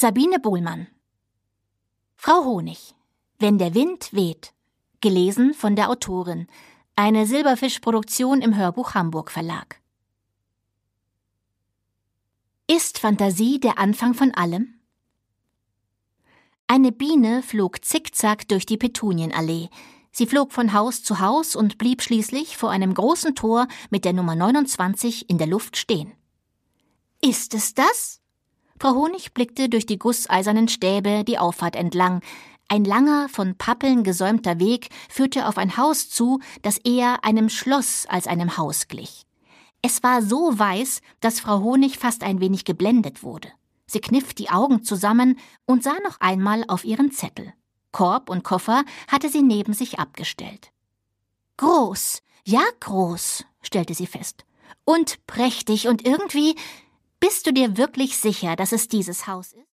Sabine Bohlmann. Frau Honig. Wenn der Wind weht. Gelesen von der Autorin. Eine Silberfisch-Produktion im Hörbuch Hamburg Verlag. Ist Fantasie der Anfang von allem? Eine Biene flog zickzack durch die Petunienallee. Sie flog von Haus zu Haus und blieb schließlich vor einem großen Tor mit der Nummer 29 in der Luft stehen. »Ist es das?« Frau Honig blickte durch die gusseisernen Stäbe die Auffahrt entlang. Ein langer, von Pappeln gesäumter Weg führte auf ein Haus zu, das eher einem Schloss als einem Haus glich. Es war so weiß, dass Frau Honig fast ein wenig geblendet wurde. Sie kniff die Augen zusammen und sah noch einmal auf ihren Zettel. Korb und Koffer hatte sie neben sich abgestellt. »Groß, ja groß«, stellte sie fest. »Und prächtig und irgendwie... Bist du dir wirklich sicher, dass es dieses Haus ist?«